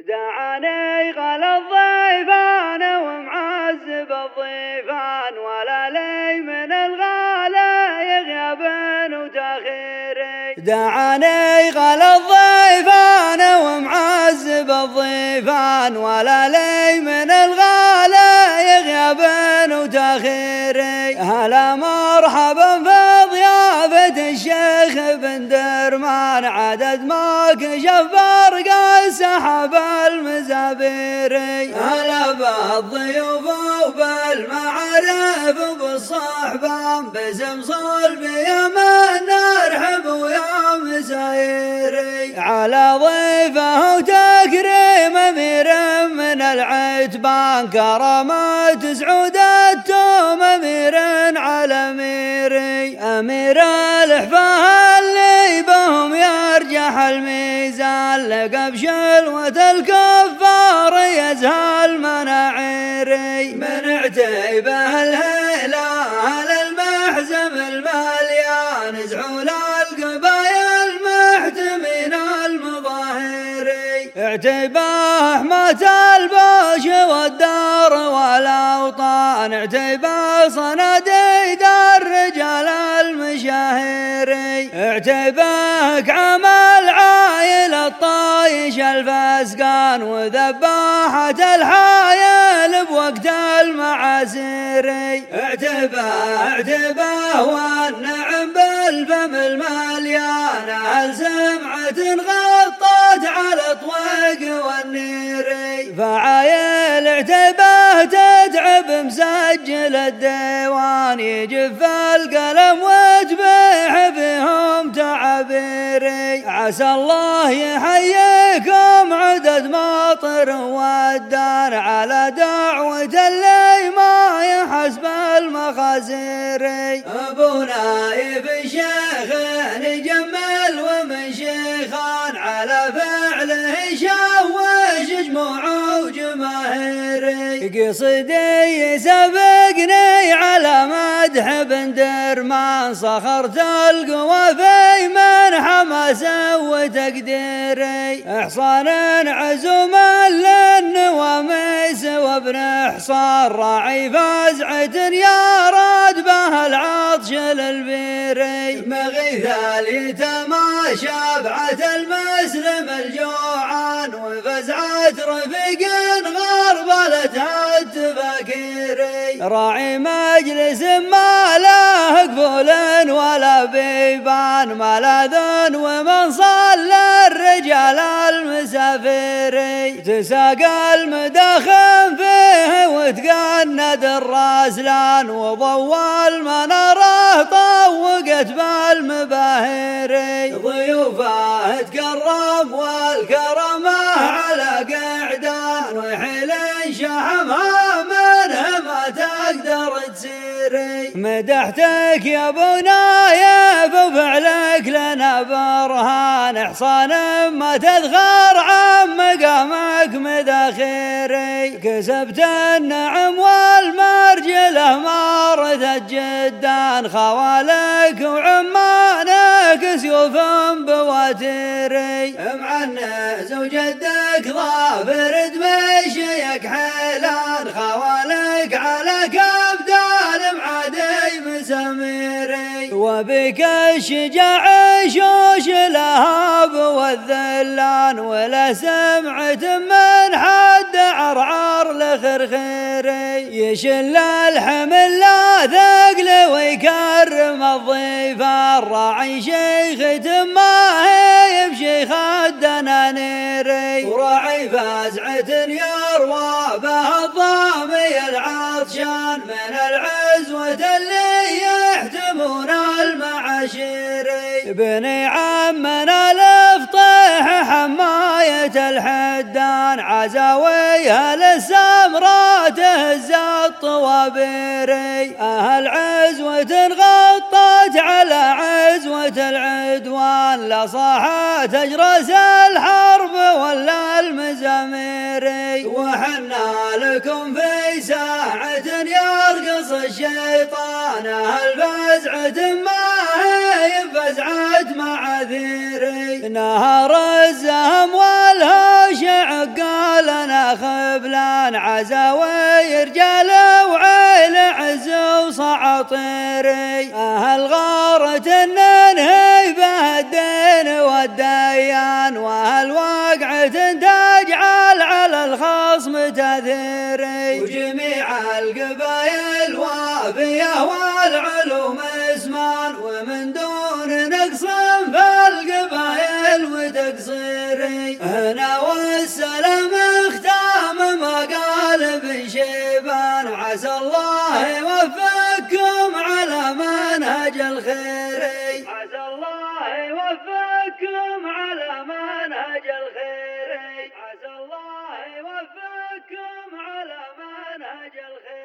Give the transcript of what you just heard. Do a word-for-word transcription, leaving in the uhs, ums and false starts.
دعاني غل الضيفان ومعذب الضيفان، ولا لي من الغلا يغياب وتاخيري. دعاني غل الضيفان ومعذب الضيفان، ولا لي من الغلا يغياب وتاخيري. هلا مرحبا في ضيافة الشيخ بن درمان، عدد ما كشف برق السحاب المزابيري. هلا بالضيوف وبالمعارف وبالصحبان، باسم صلبي يا من نرحب ويا مسايري. على ضيفه وتكريم امير من العتبان، كرامة سعود التوم امير على اميري. امير الاحفاه اللي بهم يرجح الميزان، لقب شلوة الكفار يزهل مناعيري. من عتيبه الهلال المحزم المليان، زعول القبايا المحتمين المظاهري. عتيبه مات البوش والدار والاوطان، عتيبه صناديد الرجال المشاهيري. عتيبه عمل عايل الطايش الفسقان، وذباحة الحايل بوقت المعاسيري. اعتبه اعتبه والنعم بالفم المليان، هل سمعة غطت على الطويق والنيري. فعايل اعتبه تتعب مسجل الديوان، يجف القلم وتبيح فيهم تعبيري. عسى الله يحييكم عدد ماطر ودان، على دعوة اللي ما يحسب المخازيري. ابو نايف الشيخ نجمل ومن شيخان، على فعله شوش جموع وجماهيري. قصدي يسبقني على مدح بن درمان، صخرت القوى في من حماس وتقديري. احصان عزوم للنواميس وابن حصان، راعي فزعة يارد به العطش للبيري. مغيث اليتامى بعت المسلم الجوعان، وفزعة رفيق غربلتها التفاكيري. راعي مجلس ما له قفول ولا بيبان، ملاذ ومن صلى الرجال المسافري. تساق المداخن فيه وتقند الراسلان، وضوى المناره طوقت بالمباهري. ضيوفه تكرم والكرمه على قعدان، وحيل شحمها منه ما تقدر تسيري. مدحتك يا ابو نايف وفعلك لنا برهان، احصان ما تذخر عن مقامك مذاخيري. كسبت النعم والمرجله مارثت جدان، خوالك وعمانك سيوف بواتيري. معنز وجدك ظافر دمشيك حيلان، خوالك على كبدان معادي مساميري. وبك الشجاع شوش لهاب والذلان، ولا سمعة من حد عرعر لخرخيري. يشل الحمل لا ثقل ويكرم الضيفان، راعي شيخ ما هي بشيخ الدنانيري. وراعي فزعة يروى به الضامي العطشان، من العزوة اللي يحتمون المعاشيري. بني عمنا الافطيح حماية الحدان، عزاويها للسمرة تهز الطوابيري. اهل عزوة غطت على عزوة العدوان، لصاحت اجرس الحرب ولا المزاميري. وحنا لكم في ساعة يرقص الشيطان، اهل فزعة ما هي فزعة معاذيري. نهر الزهم والهوش عقاب العزاوي رجال وعيل عز وسعطري أهل غارة النهي به الدين والديان وأهل وقعة تجعل على الخصم تأثيري وجميع القبائل وافية والعلوم اسمان ومن دون نقص في القبائل وتقصيري هنا والسلام اختام مقالب شيبان عسى الله يوفقكم على منهج الخير عسى الله يوفقكم على منهج الخير عسى الله يوفقكم على منهج الخير.